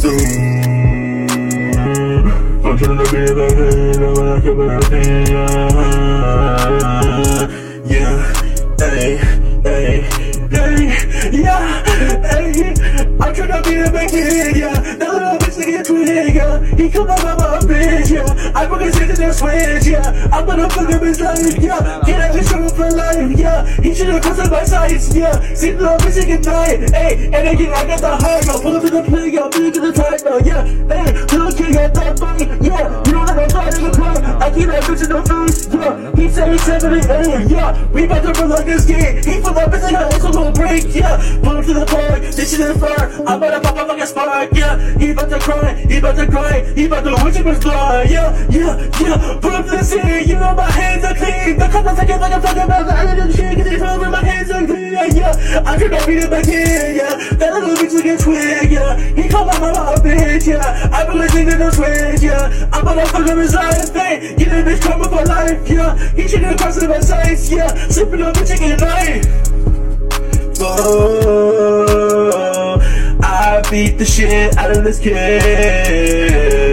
I'm trying to be the head of a community. Yeah, hey, hey, hey, yeah, hey. I'm trying to be the big kid, yeah. That little bitch to get twig, yeah. He come up on my bitch, yeah. I'm gonna sit in the switch, yeah. I'm gonna fuck up his life, yeah. Get out of trouble for life, yeah. He should've crossed up my sights, yeah. See the little bitch at night, hey. And again, I got the high, yo. Pull up to the play, yo. Big in the title, yeah. Hey, little kid got that money, yeah. You know that I'm tired of the club. I keep that bitch in the face, yeah. He said he's 78, yeah. We about to run like this game. He full up his head, it's a little break, yeah. Pull up to the park, this shit is fire. I'm about to pop up like a spark, yeah. He about to cry, he about to cry. He about to wish it was fly, yeah, yeah, yeah. Pull up to the city, you know my hands are clean. The cup I'm taking like I'm talking about the island and shit. Cause they told me my hands are clean, yeah. I'm trying to beat it back in, yeah. That little bitch looking twig, yeah. He called my mama a bitch, yeah. I been listening to no switch, yeah. I'm about to fuck up his life, hey. Get that bitch coming for life, yeah. He should've crossed my sights, yeah. Sipping on bitch at night. Oh, I beat the shit out of this kid.